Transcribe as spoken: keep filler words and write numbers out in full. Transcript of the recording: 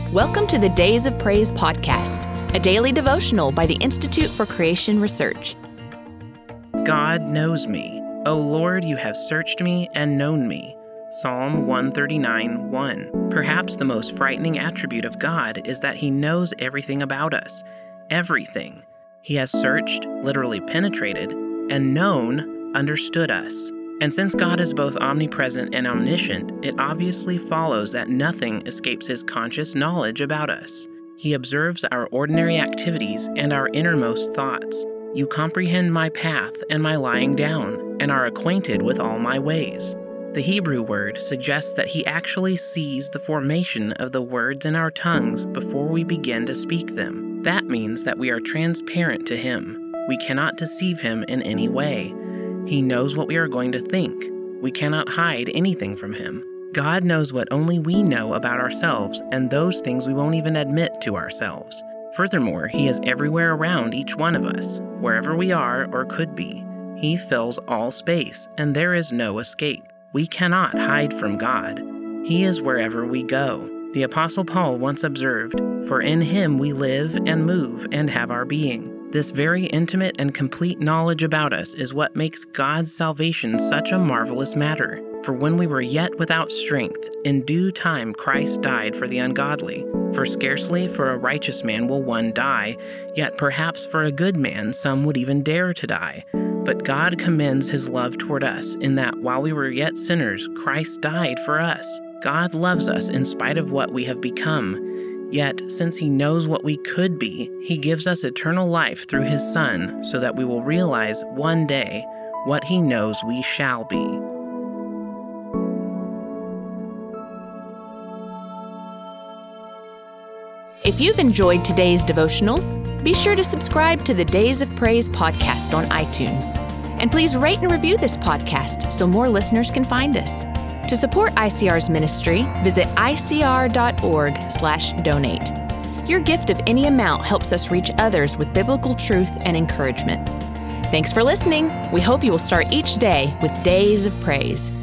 Welcome to the Days of Praise podcast, a daily devotional by the Institute for Creation Research. God knows me. O Lord, you have searched me and known me. Psalm one thirty-nine, one. Perhaps the most frightening attribute of God is that He knows everything about us. Everything. He has searched, literally penetrated, and known, understood us. And since God is both omnipresent and omniscient, it obviously follows that nothing escapes His conscious knowledge about us. He observes our ordinary activities and our innermost thoughts. You comprehend my path and my lying down, and are acquainted with all my ways. The Hebrew word suggests that He actually sees the formation of the words in our tongues before we begin to speak them. That means that we are transparent to Him. We cannot deceive Him in any way. He knows what we are going to think. We cannot hide anything from Him. God knows what only we know about ourselves, and those things we won't even admit to ourselves. Furthermore, He is everywhere around each one of us, wherever we are or could be. He fills all space, and there is no escape. We cannot hide from God. He is wherever we go. The Apostle Paul once observed, "For in Him we live and move and have our being." This very intimate and complete knowledge about us is what makes God's salvation such a marvelous matter. For when we were yet without strength, in due time Christ died for the ungodly. For scarcely for a righteous man will one die, yet perhaps for a good man some would even dare to die. But God commends His love toward us in that while we were yet sinners, Christ died for us. God loves us in spite of what we have become. Yet, since He knows what we could be, He gives us eternal life through His Son so that we will realize one day what He knows we shall be. If you've enjoyed today's devotional, be sure to subscribe to the Days of Praise podcast on iTunes. And please rate and review this podcast so more listeners can find us. To support I C R's ministry, visit I C R dot org slash donate. Your gift of any amount helps us reach others with biblical truth and encouragement. Thanks for listening. We hope you will start each day with Days of Praise.